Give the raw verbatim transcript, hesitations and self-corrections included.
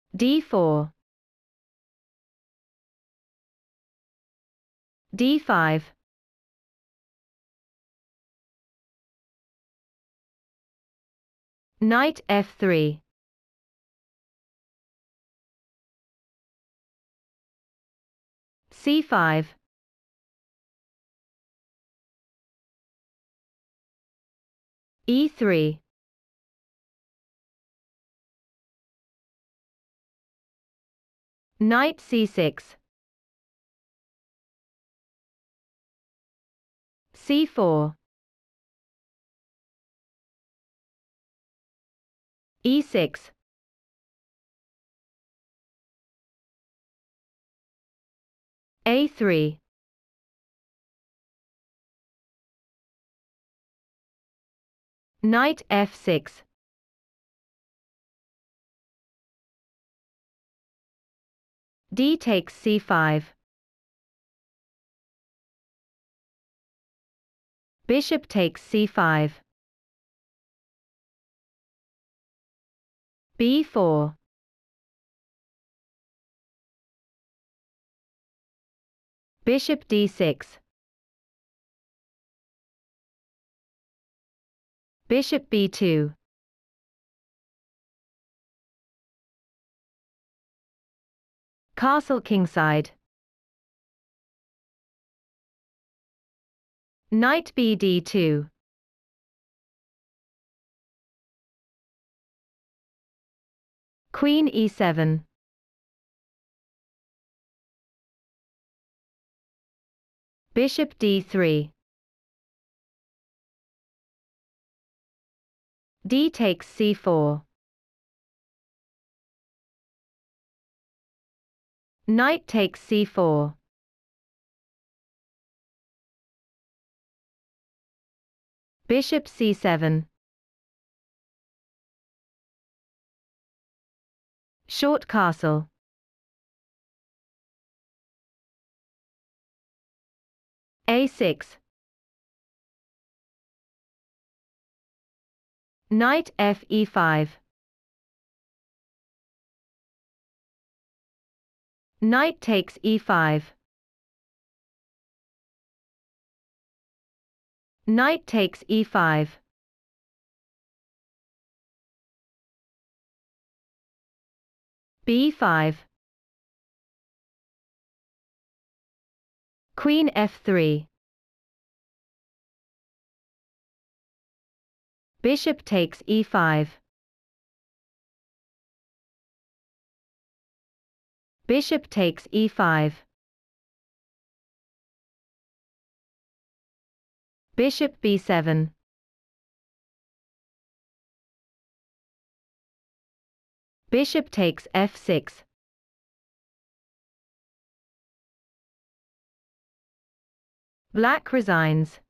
d four, d five, knight f three, c five, e three, knight c six, c four, e six, a three, knight f six, d takes c five, bishop takes c five, b four, bishop d six, bishop b two, castle kingside, knight b d two, queen e seven, bishop d three, d takes c four, knight takes c four, bishop c seven, short castle, a six, knight f e five, knight takes e five, knight takes e five, b five, queen f three, bishop takes e five, bishop takes e five, bishop b seven, bishop takes f six, black resigns.